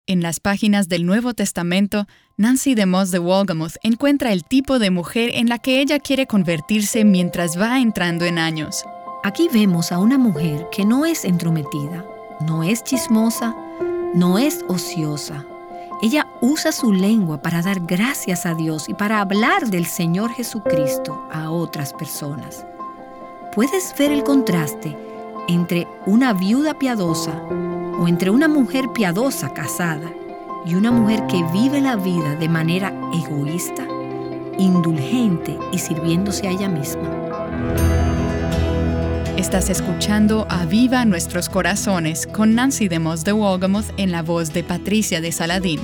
En las páginas del Nuevo Testamento, Nancy DeMoss de Wolgemuth encuentra el tipo de mujer en la que ella quiere convertirse mientras va entrando en años. Aquí vemos a una mujer que no es entrometida, no es chismosa, no es ociosa. Ella usa su lengua para dar gracias a Dios y para hablar del Señor Jesucristo a otras personas. ¿Puedes ver el contraste entre una viuda piadosa o entre una mujer piadosa casada y una mujer que vive la vida de manera egoísta, indulgente y sirviéndose a ella misma? Estás escuchando Aviva Nuestros Corazones con Nancy DeMoss de Wolgemuth en la voz de Patricia de Saladín.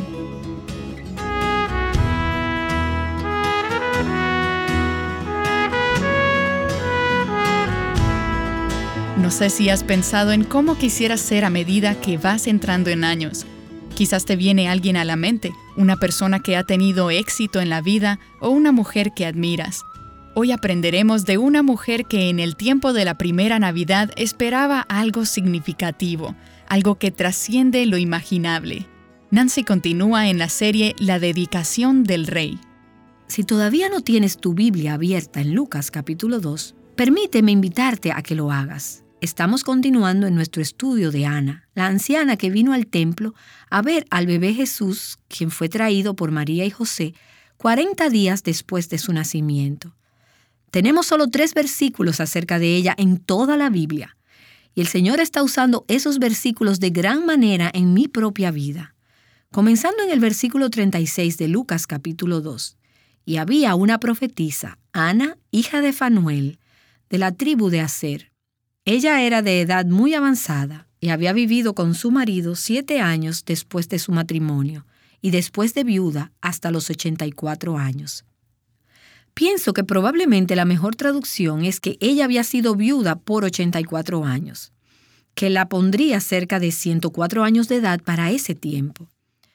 No sé si has pensado en cómo quisieras ser a medida que vas entrando en años. Quizás te viene alguien a la mente, una persona que ha tenido éxito en la vida o una mujer que admiras. Hoy aprenderemos de una mujer que en el tiempo de la primera Navidad esperaba algo significativo, algo que trasciende lo imaginable. Nancy continúa en la serie La dedicación del rey. Si todavía no tienes tu Biblia abierta en Lucas capítulo 2, permíteme invitarte a que lo hagas. Estamos continuando en nuestro estudio de Ana, la anciana que vino al templo a ver al bebé Jesús, quien fue traído por María y José 40 días después de su nacimiento. Tenemos solo 3 versículos acerca de ella en toda la Biblia, y el Señor está usando esos versículos de gran manera en mi propia vida. Comenzando en el versículo 36 de Lucas capítulo 2, y había una profetisa, Ana, hija de Fanuel, de la tribu de Aser. Ella era de edad muy avanzada y había vivido con su marido 7 años después de su matrimonio, y después de viuda hasta los 84 años. Pienso que probablemente la mejor traducción es que ella había sido viuda por 84 años, que la pondría cerca de 104 años de edad para ese tiempo.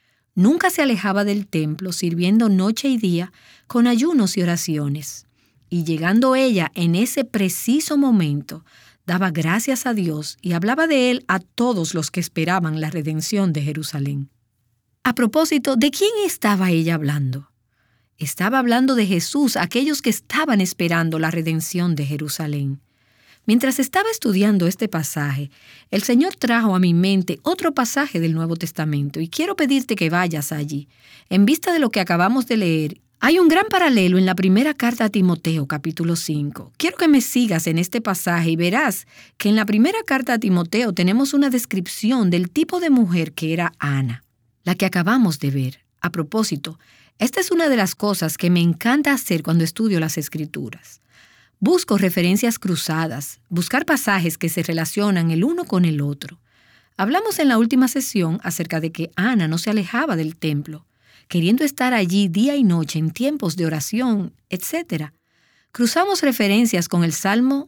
Nunca se alejaba del templo, sirviendo noche y día con ayunos y oraciones. Y llegando ella en ese preciso momento, daba gracias a Dios y hablaba de Él a todos los que esperaban la redención de Jerusalén. A propósito, ¿de quién estaba ella hablando? Estaba hablando de Jesús, aquellos que estaban esperando la redención de Jerusalén. Mientras estaba estudiando este pasaje, el Señor trajo a mi mente otro pasaje del Nuevo Testamento y quiero pedirte que vayas allí. En vista de lo que acabamos de leer, hay un gran paralelo en la primera carta a Timoteo, capítulo 5. Quiero que me sigas en este pasaje y verás que en la primera carta a Timoteo tenemos una descripción del tipo de mujer que era Ana, la que acabamos de ver. A propósito, esta es una de las cosas que me encanta hacer cuando estudio las Escrituras. Busco referencias cruzadas, buscar pasajes que se relacionan el uno con el otro. Hablamos en la última sesión acerca de que Ana no se alejaba del templo, queriendo estar allí día y noche en tiempos de oración, etc. Cruzamos referencias con el Salmo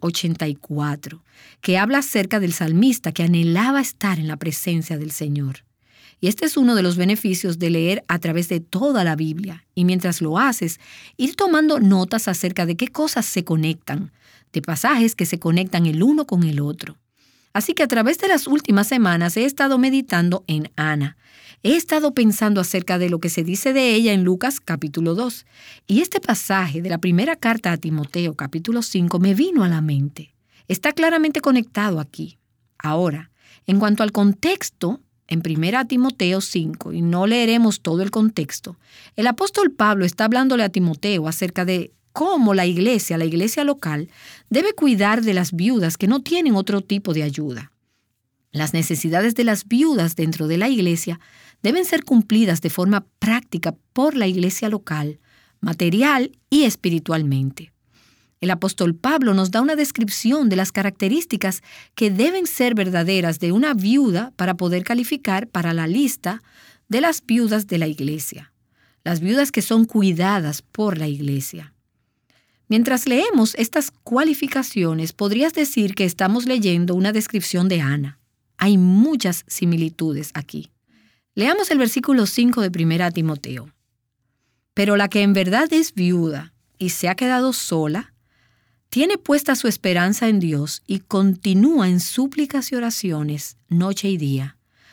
84, que habla acerca del salmista que anhelaba estar en la presencia del Señor. Y este es uno de los beneficios de leer a través de toda la Biblia. Y mientras lo haces, ir tomando notas acerca de qué cosas se conectan, de pasajes que se conectan el uno con el otro. Así que a través de las últimas semanas he estado meditando en Ana. He estado pensando acerca de lo que se dice de ella en Lucas capítulo 2. Y este pasaje de la primera carta a Timoteo capítulo 5 me vino a la mente. Está claramente conectado aquí. Ahora, en cuanto al contexto, en 1 Timoteo 5, y no leeremos todo el contexto, el apóstol Pablo está hablándole a Timoteo acerca de cómo la iglesia local, debe cuidar de las viudas que no tienen otro tipo de ayuda. Las necesidades de las viudas dentro de la iglesia deben ser cumplidas de forma práctica por la iglesia local, material y espiritualmente. El apóstol Pablo nos da una descripción de las características que deben ser verdaderas de una viuda para poder calificar para la lista de las viudas de la iglesia, las viudas que son cuidadas por la iglesia. Mientras leemos estas cualificaciones, podrías decir que estamos leyendo una descripción de Ana. Hay muchas similitudes aquí. Leamos el versículo 5 de 1 Timoteo. Pero la que en verdad es viuda y se ha quedado sola, tiene puesta su esperanza en Dios y continúa en súplicas y oraciones noche y día.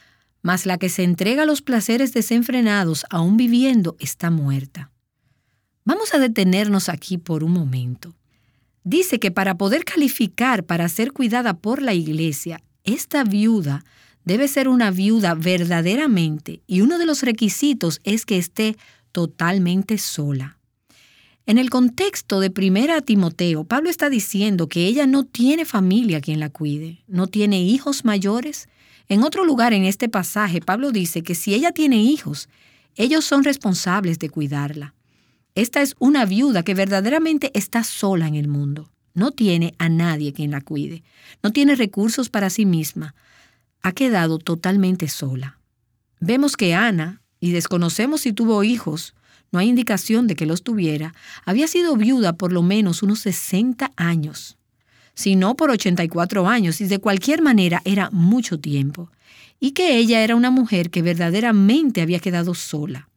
mas la que se entrega a los placeres desenfrenados aún viviendo está muerta. Vamos a detenernos aquí por un momento. Dice que para poder calificar para ser cuidada por la iglesia, esta viuda debe ser una viuda verdaderamente, y uno de los requisitos es que esté totalmente sola. En el contexto de 1 Timoteo, Pablo está diciendo que ella no tiene familia quien la cuide, no tiene hijos mayores. En otro lugar en este pasaje, Pablo dice que si ella tiene hijos, ellos son responsables de cuidarla. Esta es una viuda que verdaderamente está sola en el mundo. No tiene a nadie quien la cuide. No tiene recursos para sí misma. Ha quedado totalmente sola. Vemos que Ana, y desconocemos si tuvo hijos, no hay indicación de que los tuviera, había sido viuda por lo menos unos 60 años. Si no por 84 años, y de cualquier manera era mucho tiempo. Y que ella era una mujer que verdaderamente había quedado sola.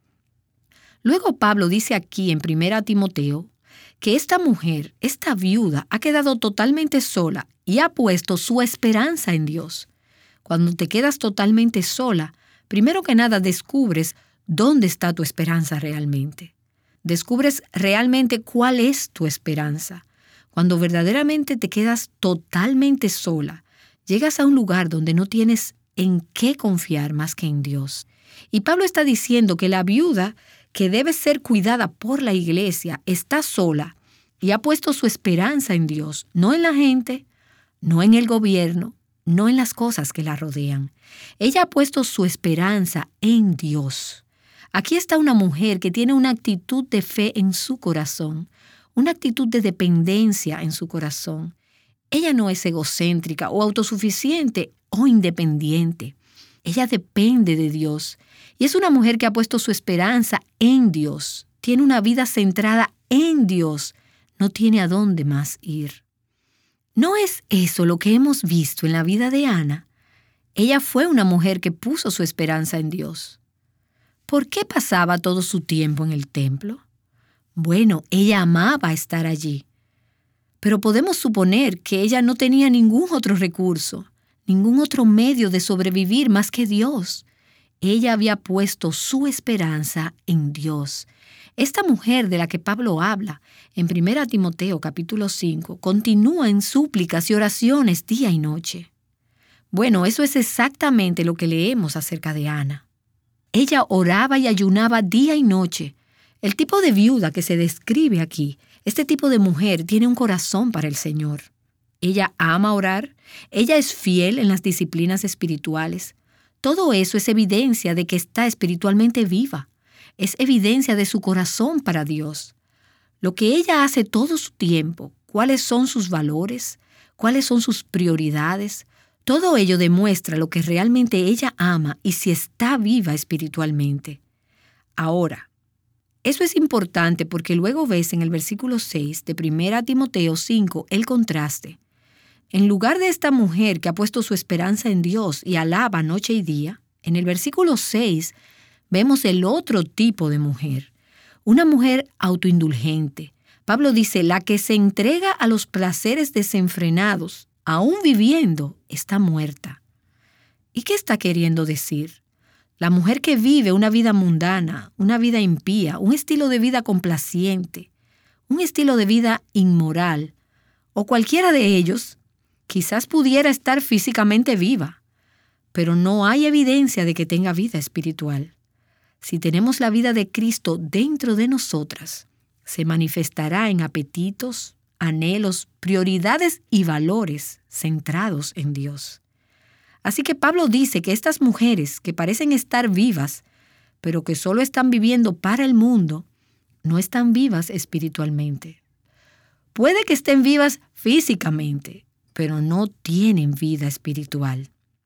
Luego Pablo dice aquí en 1 Timoteo que esta mujer, esta viuda, ha quedado totalmente sola y ha puesto su esperanza en Dios. Cuando te quedas totalmente sola, primero que nada descubres dónde está tu esperanza realmente. Descubres realmente cuál es tu esperanza. Cuando verdaderamente te quedas totalmente sola, llegas a un lugar donde no tienes en qué confiar más que en Dios. Y Pablo está diciendo que la viuda que debe ser cuidada por la iglesia está sola y ha puesto su esperanza en Dios, no en la gente, no en el gobierno, no en las cosas que la rodean. Ella ha puesto su esperanza en Dios. Aquí está una mujer que tiene una actitud de fe en su corazón, una actitud de dependencia en su corazón. Ella no es egocéntrica o autosuficiente o independiente. Ella depende de Dios y es una mujer que ha puesto su esperanza en Dios. Tiene una vida centrada en Dios. No tiene a dónde más ir. ¿No es eso lo que hemos visto en la vida de Ana? Ella fue una mujer que puso su esperanza en Dios. ¿Por qué pasaba todo su tiempo en el templo? Bueno, ella amaba estar allí. Pero podemos suponer que ella no tenía ningún otro recurso, ningún otro medio de sobrevivir más que Dios. Ella había puesto su esperanza en Dios. Esta mujer de la que Pablo habla en 1 Timoteo capítulo 5 continúa en súplicas y oraciones día y noche. Bueno, eso es exactamente lo que leemos acerca de Ana. Ella oraba y ayunaba día y noche. El tipo de viuda que se describe aquí, este tipo de mujer tiene un corazón para el Señor. Ella ama orar, ella es fiel en las disciplinas espirituales. Todo eso es evidencia de que está espiritualmente viva. Es evidencia de su corazón para Dios. Lo que ella hace todo su tiempo, cuáles son sus valores, cuáles son sus prioridades, todo ello demuestra lo que realmente ella ama y si está viva espiritualmente. Ahora, eso es importante porque luego ves en el versículo 6 de 1 Timoteo 5 el contraste. En lugar de esta mujer que ha puesto su esperanza en Dios y alaba noche y día, en el versículo 6 vemos el otro tipo de mujer, una mujer autoindulgente. Pablo dice, la que se entrega a los placeres desenfrenados, aún viviendo, está muerta. ¿Y qué está queriendo decir? La mujer que vive una vida mundana, una vida impía, un estilo de vida complaciente, un estilo de vida inmoral, o cualquiera de ellos, quizás pudiera estar físicamente viva, pero no hay evidencia de que tenga vida espiritual. Si tenemos la vida de Cristo dentro de nosotras, se manifestará en apetitos, anhelos, prioridades y valores centrados en Dios. Así que Pablo dice que estas mujeres que parecen estar vivas, pero que solo están viviendo para el mundo, no están vivas espiritualmente. Puede que estén vivas físicamente, pero no tienen vida espiritual.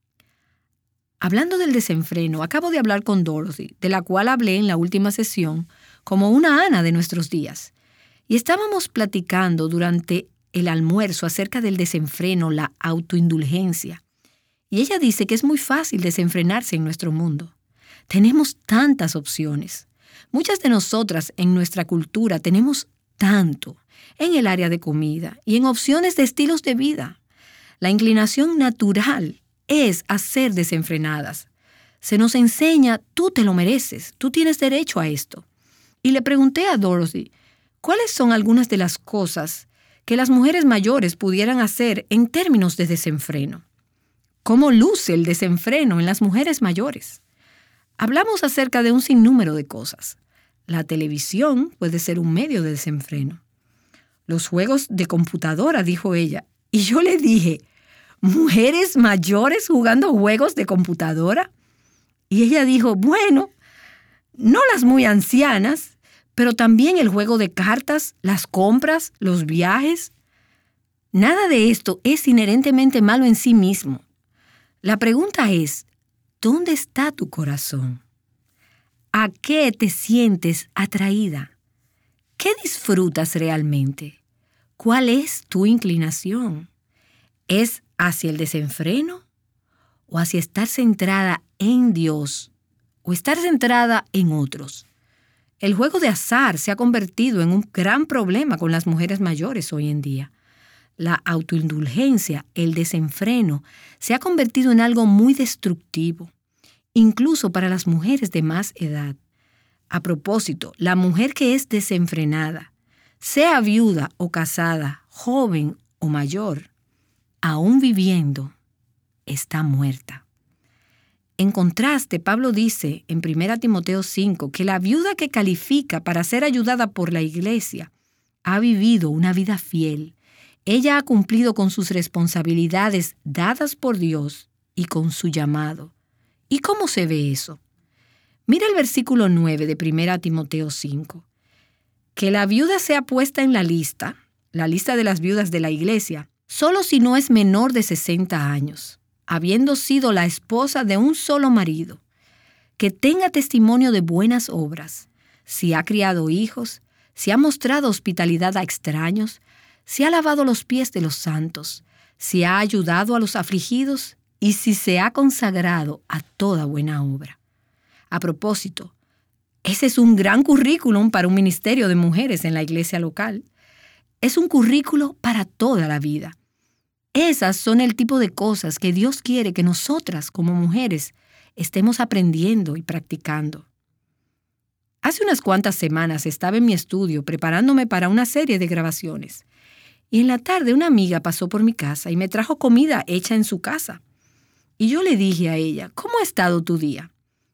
Hablando del desenfreno, acabo de hablar con Dorothy, de la cual hablé en la última sesión, como una Ana de nuestros días. Y estábamos platicando durante el almuerzo acerca del desenfreno, la autoindulgencia. Y ella dice que es muy fácil desenfrenarse en nuestro mundo. Tenemos tantas opciones. Muchas de nosotras en nuestra cultura tenemos tanto en el área de comida y en opciones de estilos de vida. La inclinación natural es a ser desenfrenadas. Se nos enseña, tú te lo mereces, tú tienes derecho a esto. Y le pregunté a Dorothy, ¿cuáles son algunas de las cosas que las mujeres mayores pudieran hacer en términos de desenfreno? ¿Cómo luce el desenfreno en las mujeres mayores? Hablamos acerca de un sinnúmero de cosas. La televisión puede ser un medio de desenfreno. Los juegos de computadora, dijo ella. Y yo le dije, ¿mujeres mayores jugando juegos de computadora? Y ella dijo, bueno, no las muy ancianas, pero también el juego de cartas, las compras, los viajes. Nada de esto es inherentemente malo en sí mismo. La pregunta es, ¿dónde está tu corazón? ¿A qué te sientes atraída? ¿Qué disfrutas realmente? ¿Cuál es tu inclinación? ¿Es hacia el desenfreno o hacia estar centrada en Dios o estar centrada en otros? El juego de azar se ha convertido en un gran problema con las mujeres mayores hoy en día. La autoindulgencia, el desenfreno, se ha convertido en algo muy destructivo, incluso para las mujeres de más edad. A propósito, la mujer que es desenfrenada, sea viuda o casada, joven o mayor, aún viviendo, está muerta. En contraste, Pablo dice en 1 Timoteo 5 que la viuda que califica para ser ayudada por la iglesia ha vivido una vida fiel. Ella ha cumplido con sus responsabilidades dadas por Dios y con su llamado. ¿Y cómo se ve eso? Mira el versículo 9 de 1 Timoteo 5. Que la viuda sea puesta en la lista de las viudas de la iglesia, solo si no es menor de 60 años, habiendo sido la esposa de un solo marido, que tenga testimonio de buenas obras, si ha criado hijos, si ha mostrado hospitalidad a extraños, si ha lavado los pies de los santos, si ha ayudado a los afligidos y si se ha consagrado a toda buena obra. A propósito, ese es un gran currículum para un ministerio de mujeres en la iglesia local. Es un currículo para toda la vida. Esas son el tipo de cosas que Dios quiere que nosotras, como mujeres, estemos aprendiendo y practicando. Hace unas cuantas semanas estaba en mi estudio preparándome para una serie de grabaciones. Y en la tarde una amiga pasó por mi casa y me trajo comida hecha en su casa. Y yo le dije a ella, ¿cómo ha estado tu día?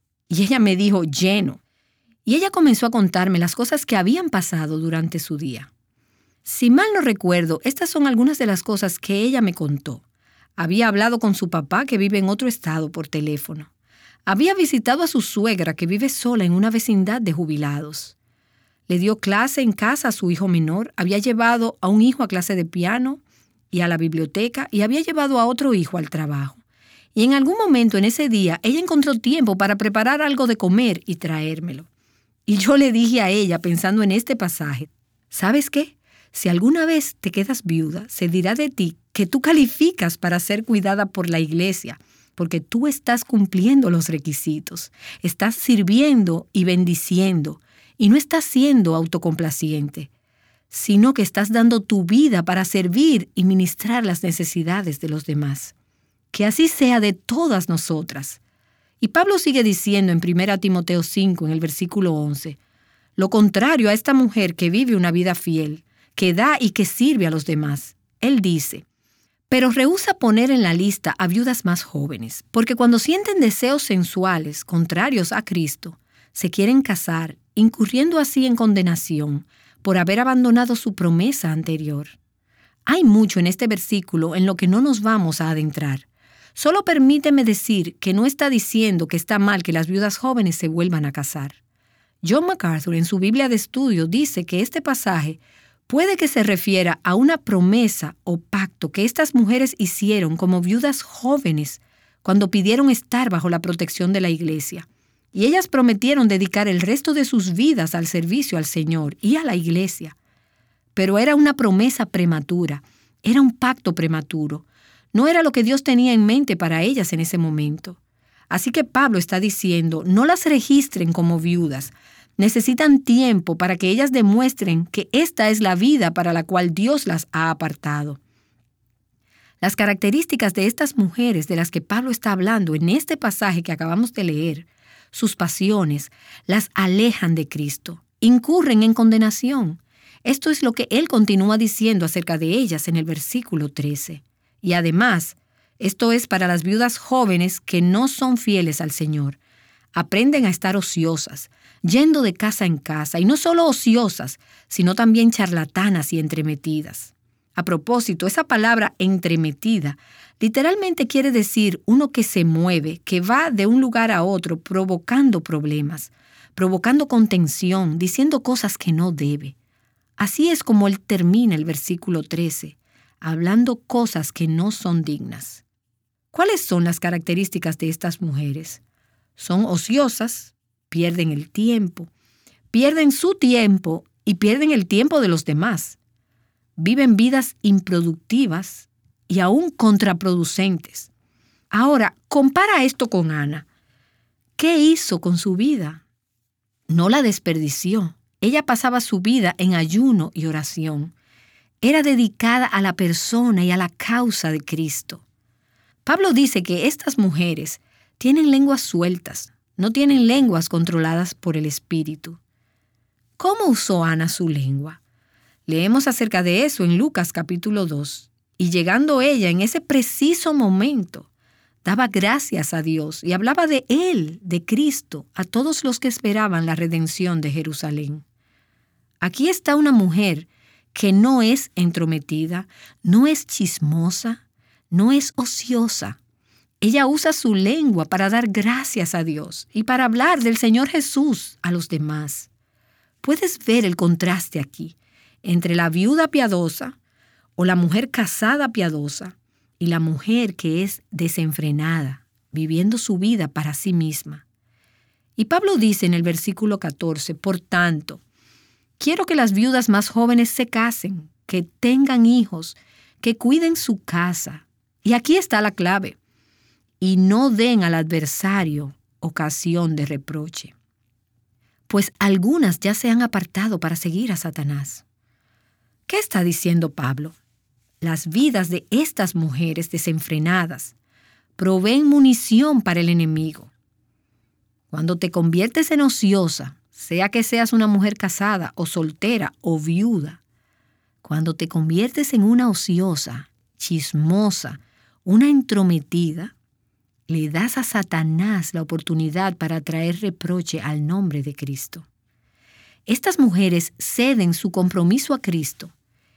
Y ella me dijo, lleno. Y ella comenzó a contarme las cosas que habían pasado durante su día. Si mal no recuerdo, estas son algunas de las cosas que ella me contó. Había hablado con su papá, que vive en otro estado, por teléfono. Había visitado a su suegra, que vive sola en una vecindad de jubilados. Le dio clase en casa a su hijo menor, había llevado a un hijo a clase de piano y a la biblioteca y había llevado a otro hijo al trabajo. Y en algún momento en ese día ella encontró tiempo para preparar algo de comer y traérmelo. Y yo le dije a ella, pensando en este pasaje, ¿sabes qué? Si alguna vez te quedas viuda, se dirá de ti que tú calificas para ser cuidada por la iglesia, porque tú estás cumpliendo los requisitos, estás sirviendo y bendiciendo, y no estás siendo autocomplaciente, sino que estás dando tu vida para servir y ministrar las necesidades de los demás. Que así sea de todas nosotras. Y Pablo sigue diciendo en 1 Timoteo 5, en el versículo 11, lo contrario a esta mujer que vive una vida fiel, que da y que sirve a los demás. Él dice, pero rehúsa poner en la lista a viudas más jóvenes, porque cuando sienten deseos sensuales contrarios a Cristo, se quieren casar, incurriendo así en condenación por haber abandonado su promesa anterior. Hay mucho en este versículo en lo que no nos vamos a adentrar. Solo permíteme decir que no está diciendo que está mal que las viudas jóvenes se vuelvan a casar. John MacArthur, en su Biblia de estudio, dice que este pasaje puede que se refiera a una promesa o pacto que estas mujeres hicieron como viudas jóvenes cuando pidieron estar bajo la protección de la iglesia. Y ellas prometieron dedicar el resto de sus vidas al servicio al Señor y a la iglesia. Pero era una promesa prematura, era un pacto prematuro. No era lo que Dios tenía en mente para ellas en ese momento. Así que Pablo está diciendo, no las registren como viudas. Necesitan tiempo para que ellas demuestren que esta es la vida para la cual Dios las ha apartado. Las características de estas mujeres de las que Pablo está hablando en este pasaje que acabamos de leer, sus pasiones, las alejan de Cristo, incurren en condenación. Esto es lo que él continúa diciendo acerca de ellas en el versículo 13. Y además, esto es para las viudas jóvenes que no son fieles al Señor. Aprenden a estar ociosas, yendo de casa en casa, y no solo ociosas, sino también charlatanas y entremetidas. A propósito, esa palabra entremetida literalmente quiere decir uno que se mueve, que va de un lugar a otro provocando problemas, provocando contención, diciendo cosas que no debe. Así es como él termina el versículo 13, hablando cosas que no son dignas. ¿Cuáles son las características de estas mujeres? Son ociosas, pierden el tiempo, pierden su tiempo y pierden el tiempo de los demás. Viven vidas improductivas y aún contraproducentes. Ahora, compara esto con Ana. ¿Qué hizo con su vida? No la desperdició. Ella pasaba su vida en ayuno y oración. Era dedicada a la persona y a la causa de Cristo. Pablo dice que estas mujeres tienen lenguas sueltas, no tienen lenguas controladas por el Espíritu. ¿Cómo usó Ana su lengua? Leemos acerca de eso en Lucas capítulo 2. Y llegando ella en ese preciso momento, daba gracias a Dios y hablaba de Él, de Cristo, a todos los que esperaban la redención de Jerusalén. Aquí está una mujer que no es entrometida, no es chismosa, no es ociosa. Ella usa su lengua para dar gracias a Dios y para hablar del Señor Jesús a los demás. Puedes ver el contraste aquí entre la viuda piadosa o la mujer casada piadosa y la mujer que es desenfrenada, viviendo su vida para sí misma. Y Pablo dice en el versículo 14, por tanto, quiero que las viudas más jóvenes se casen, que tengan hijos, que cuiden su casa. Y aquí está la clave. Y no den al adversario ocasión de reproche. Pues algunas ya se han apartado para seguir a Satanás. ¿Qué está diciendo Pablo? Las vidas de estas mujeres desenfrenadas proveen munición para el enemigo. Cuando te conviertes en ociosa, sea que seas una mujer casada o soltera o viuda, cuando te conviertes en una ociosa, chismosa, una entrometida, le das a Satanás la oportunidad para traer reproche al nombre de Cristo. Estas mujeres ceden su compromiso a Cristo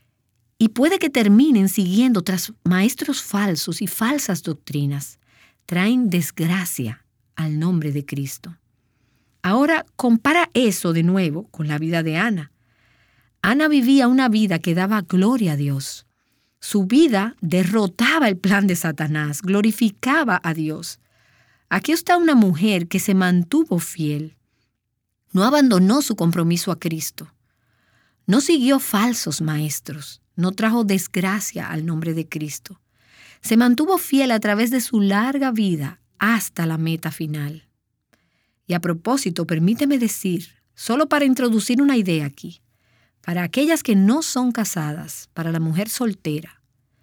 y puede que terminen siguiendo tras maestros falsos y falsas doctrinas. Traen desgracia al nombre de Cristo. Ahora compara eso de nuevo con la vida de Ana. Ana vivía una vida que daba gloria a Dios. Su vida derrotaba el plan de Satanás, glorificaba a Dios. Aquí está una mujer que se mantuvo fiel. No abandonó su compromiso a Cristo. No siguió falsos maestros. No trajo desgracia al nombre de Cristo. Se mantuvo fiel a través de su larga vida hasta la meta final. Y a propósito, permíteme decir, solo para introducir una idea aquí, para aquellas que no son casadas, para la mujer soltera,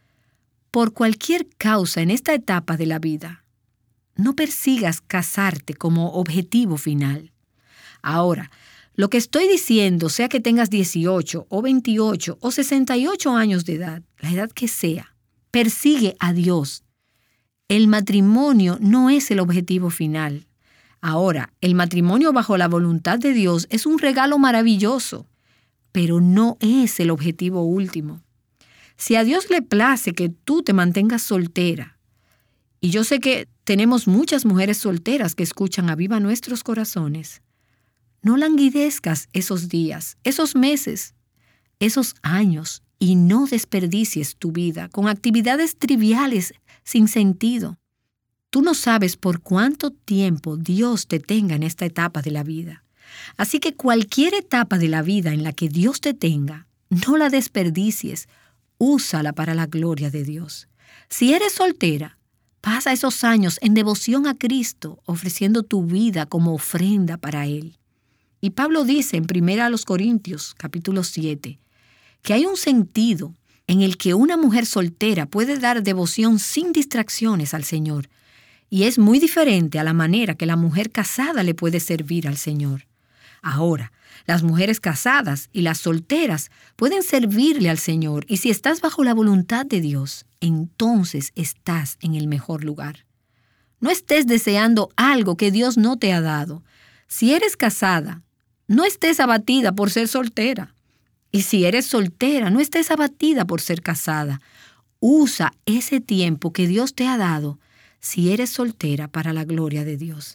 por cualquier causa en esta etapa de la vida, no persigas casarte como objetivo final. Ahora, lo que estoy diciendo, sea que tengas 18 o 28 o 68 años de edad, la edad que sea, persigue a Dios. El matrimonio no es el objetivo final. Ahora, el matrimonio bajo la voluntad de Dios es un regalo maravilloso, pero no es el objetivo último. Si a Dios le place que tú te mantengas soltera, y yo sé que tenemos muchas mujeres solteras que escuchan a Viva Nuestros Corazones, no languidezcas esos días, esos meses, esos años y no desperdicies tu vida con actividades triviales sin sentido. Tú no sabes por cuánto tiempo Dios te tenga en esta etapa de la vida. Así que cualquier etapa de la vida en la que Dios te tenga, no la desperdicies, úsala para la gloria de Dios. Si eres soltera, pasa esos años en devoción a Cristo, ofreciendo tu vida como ofrenda para Él. Y Pablo dice en 1 Corintios, capítulo 7, que hay un sentido en el que una mujer soltera puede dar devoción sin distracciones al Señor. Y es muy diferente a la manera que la mujer casada le puede servir al Señor. Ahora, las mujeres casadas y las solteras pueden servirle al Señor, y si estás bajo la voluntad de Dios, entonces estás en el mejor lugar. No estés deseando algo que Dios no te ha dado. Si eres casada, no estés abatida por ser soltera. Y si eres soltera, no estés abatida por ser casada. Usa ese tiempo que Dios te ha dado si eres soltera para la gloria de Dios.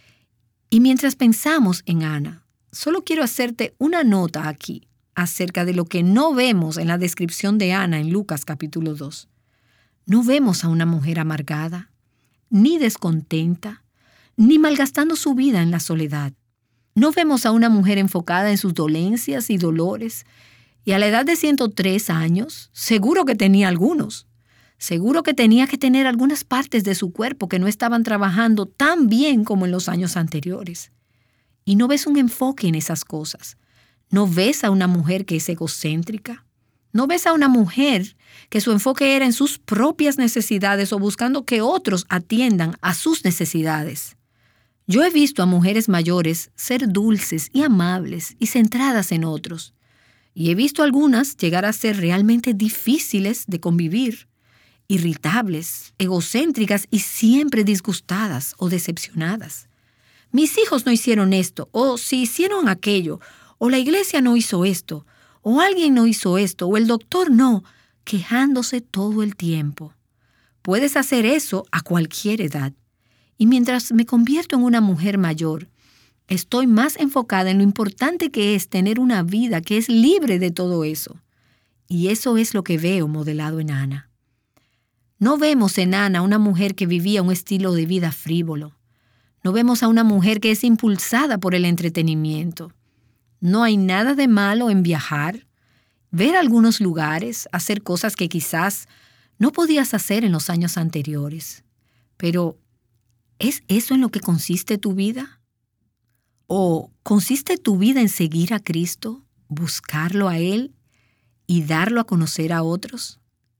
Y mientras pensamos en Ana, solo quiero hacerte una nota aquí acerca de lo que no vemos en la descripción de Ana en Lucas capítulo 2. No vemos a una mujer amargada, ni descontenta, ni malgastando su vida en la soledad. No vemos a una mujer enfocada en sus dolencias y dolores, y a la edad de 103 años, seguro que tenía algunos. Seguro que tenía que tener algunas partes de su cuerpo que no estaban trabajando tan bien como en los años anteriores. Y no ves un enfoque en esas cosas. No ves a una mujer que es egocéntrica. No ves a una mujer que su enfoque era en sus propias necesidades o buscando que otros atiendan a sus necesidades. Yo he visto a mujeres mayores ser dulces y amables y centradas en otros. Y he visto a algunas llegar a ser realmente difíciles de convivir, irritables, egocéntricas y siempre disgustadas o decepcionadas. Mis hijos no hicieron esto, o si hicieron aquello, o la iglesia no hizo esto, o alguien no hizo esto, o el doctor no, quejándose todo el tiempo. Puedes hacer eso a cualquier edad. Y mientras me convierto en una mujer mayor, estoy más enfocada en lo importante que es tener una vida que es libre de todo eso. Y eso es lo que veo modelado en Ana. No vemos en Ana una mujer que vivía un estilo de vida frívolo. No vemos a una mujer que es impulsada por el entretenimiento. No hay nada de malo en viajar, ver algunos lugares, hacer cosas que quizás no podías hacer en los años anteriores. Pero, ¿es eso en lo que consiste tu vida? ¿O consiste tu vida en seguir a Cristo, buscarlo a Él y darlo a conocer a otros?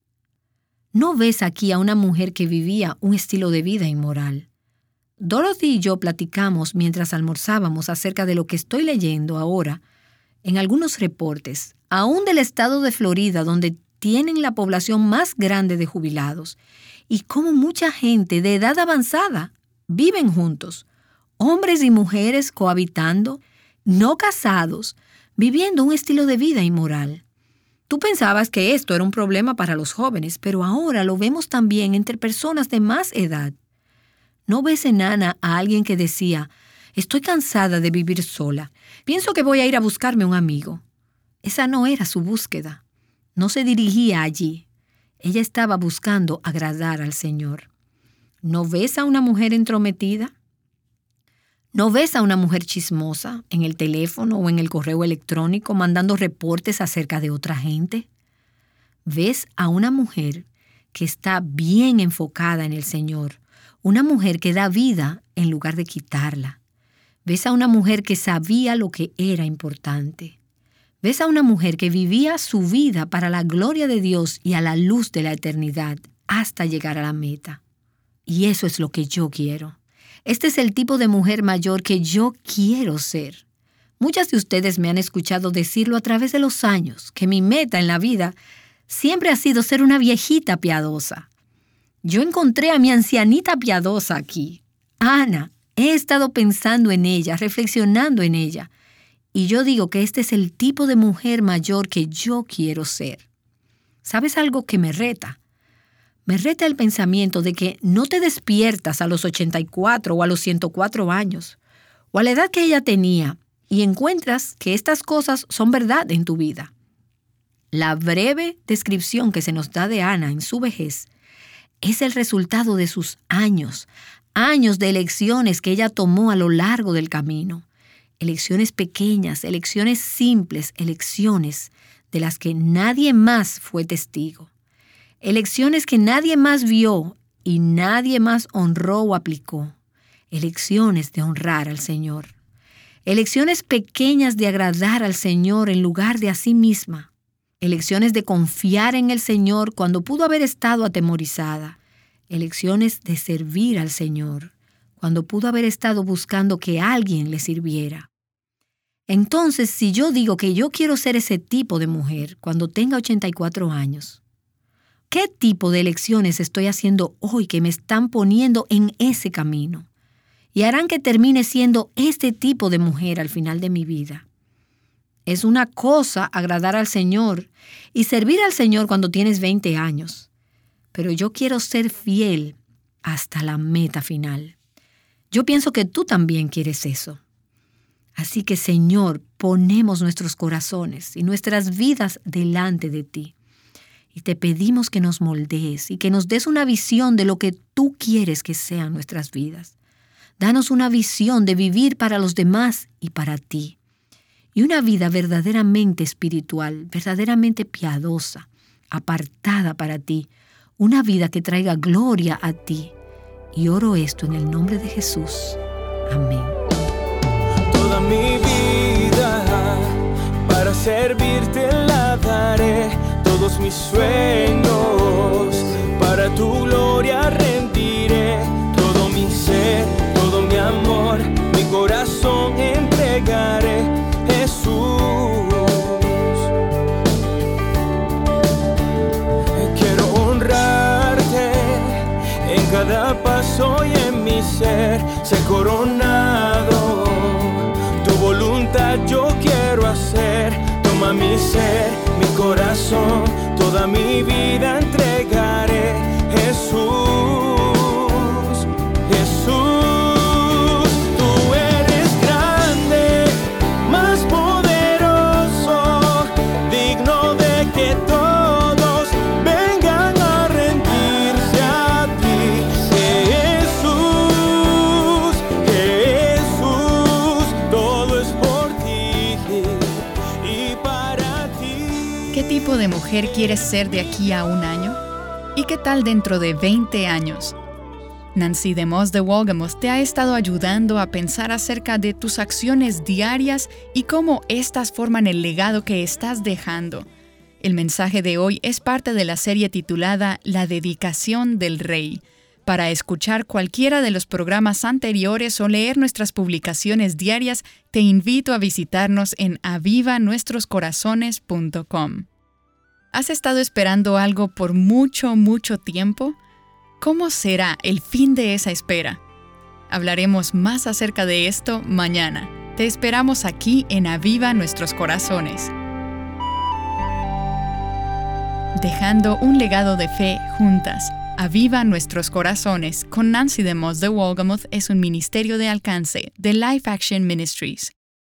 No ves aquí a una mujer que vivía un estilo de vida inmoral. Dorothy y yo platicamos mientras almorzábamos acerca de lo que estoy leyendo ahora en algunos reportes, aún del estado de Florida, donde tienen la población más grande de jubilados, y cómo mucha gente de edad avanzada viven juntos, hombres y mujeres cohabitando, no casados, viviendo un estilo de vida inmoral. Tú pensabas que esto era un problema para los jóvenes, pero ahora lo vemos también entre personas de más edad. ¿No ves en Ana a alguien que decía, estoy cansada de vivir sola, pienso que voy a ir a buscarme un amigo? Esa no era su búsqueda. No se dirigía allí. Ella estaba buscando agradar al Señor. ¿No ves a una mujer entrometida? ¿No ves a una mujer chismosa en el teléfono o en el correo electrónico mandando reportes acerca de otra gente? ¿Ves a una mujer que está bien enfocada en el Señor? Una mujer que da vida en lugar de quitarla. ¿Ves a una mujer que sabía lo que era importante? ¿Ves a una mujer que vivía su vida para la gloria de Dios y a la luz de la eternidad hasta llegar a la meta? Y eso es lo que yo quiero. Este es el tipo de mujer mayor que yo quiero ser. Muchas de ustedes me han escuchado decirlo a través de los años, que mi meta en la vida siempre ha sido ser una viejita piadosa. Yo encontré a mi ancianita piadosa aquí. Ana, he estado pensando en ella, reflexionando en ella. Y yo digo que este es el tipo de mujer mayor que yo quiero ser. ¿Sabes algo que me reta? Me reta el pensamiento de que no te despiertas a los 84 o a los 104 años, o a la edad que ella tenía, y encuentras que estas cosas son verdad en tu vida. La breve descripción que se nos da de Ana en su vejez es el resultado de sus años de elecciones que ella tomó a lo largo del camino. Elecciones pequeñas, elecciones simples, elecciones de las que nadie más fue testigo. Elecciones que nadie más vio y nadie más honró o aplicó. Elecciones de honrar al Señor. Elecciones pequeñas de agradar al Señor en lugar de a sí misma. Elecciones de confiar en el Señor cuando pudo haber estado atemorizada. Elecciones de servir al Señor cuando pudo haber estado buscando que alguien le sirviera. Entonces, si yo digo que yo quiero ser ese tipo de mujer cuando tenga 84 años, ¿qué tipo de elecciones estoy haciendo hoy que me están poniendo en ese camino y harán que termine siendo este tipo de mujer al final de mi vida? Es una cosa agradar al Señor y servir al Señor cuando tienes 20 años, pero yo quiero ser fiel hasta la meta final. Yo pienso que tú también quieres eso. Así que, Señor, ponemos nuestros corazones y nuestras vidas delante de ti. Y te pedimos que nos moldees y que nos des una visión de lo que tú quieres que sean nuestras vidas. Danos una visión de vivir para los demás y para ti. Y una vida verdaderamente espiritual, verdaderamente piadosa, apartada para ti. Una vida que traiga gloria a ti. Y oro esto en el nombre de Jesús. Amén. Toda mi vida para servirte la daré, todos mis sueños para tu gloria rendiré, todo mi ser, todo mi amor, mi corazón entregaré, Jesús. Quiero honrarte en cada paso y en mi ser coronado. Voluntad yo quiero hacer, toma mi ser, mi corazón, toda mi vida entregaré, Jesús, Jesús, tú eres grande, más poderoso, digno de que todos vengan a rendirse a ti, Jesús, Jesús, todo es por ti y para ti. ¿Qué tipo de mujer quieres ser de aquí a un año? ¿Y qué tal dentro de 20 años? Nancy DeMoss de Wolgemuth te ha estado ayudando a pensar acerca de tus acciones diarias y cómo éstas forman el legado que estás dejando. El mensaje de hoy es parte de la serie titulada La dedicación del Rey. Para escuchar cualquiera de los programas anteriores o leer nuestras publicaciones diarias, te invito a visitarnos en avivanuestroscorazones.com. ¿Has estado esperando algo por mucho tiempo? ¿Cómo será el fin de esa espera? Hablaremos más acerca de esto mañana. Te esperamos aquí en Aviva Nuestros Corazones. Dejando un legado de fe juntas. Aviva Nuestros Corazones con Nancy DeMoss de Wolgemuth es un ministerio de alcance de Life Action Ministries.